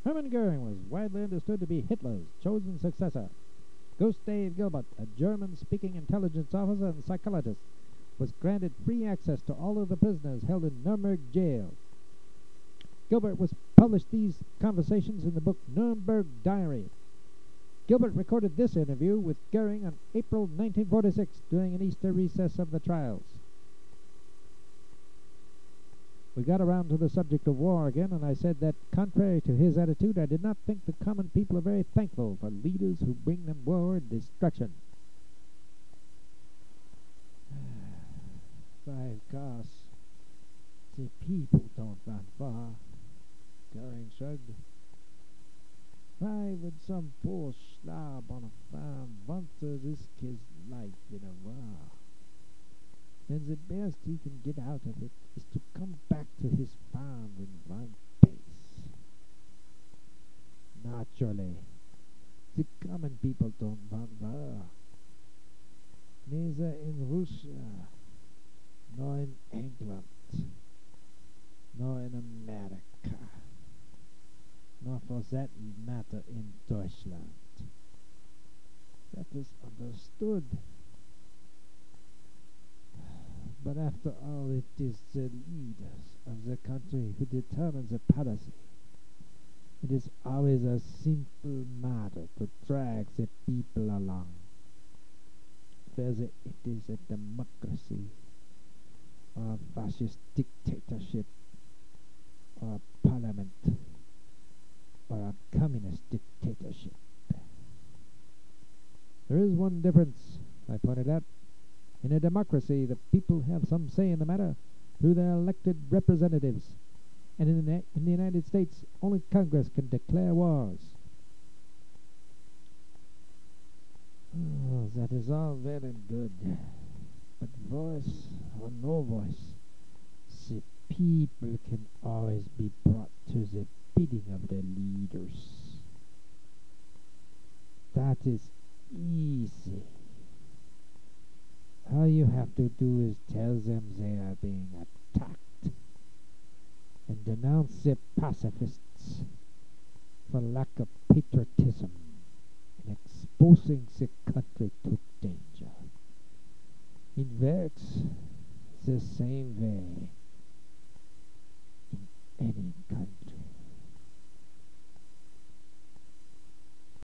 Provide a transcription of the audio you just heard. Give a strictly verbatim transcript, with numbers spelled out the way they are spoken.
Hermann Goering was widely understood to be Hitler's chosen successor. Gustav Gilbert, a German-speaking intelligence officer and psychologist, was granted free access to all of the prisoners held in Nuremberg jail. Gilbert was published these conversations in the book Nuremberg Diary. Gilbert recorded this interview with Goering on April nineteen forty-six during an Easter recess of the trials. We got around to the subject of war again, and I said that, contrary to his attitude, I did not think the common people are very thankful for leaders who bring them war and destruction. Five course, the people don't run far, Goering shrugged. Why would some poor schlab on a farm want to risk his life in a war? Then the best he can get out of it is to come back to his farm in one piece. Naturally, the common people don't want war. Neither in Russia, nor in England, nor in America, nor for that matter in Deutschland. That is understood. But after all, it is the leaders of the country who determine the policy. It is always a simple matter to drag the people along, whether it is a democracy, or a fascist dictatorship, or a parliament, or a communist dictatorship. There is one difference, I pointed out. In a democracy, the people have some say in the matter through their elected representatives, and in the, in the United States, only Congress can declare wars. Oh, that is all well and good, but voice or no voice, the people can always be brought to the bidding of the leaders. That is easy. All you have to do is tell them they are being attacked and denounce the pacifists for lack of patriotism in exposing the country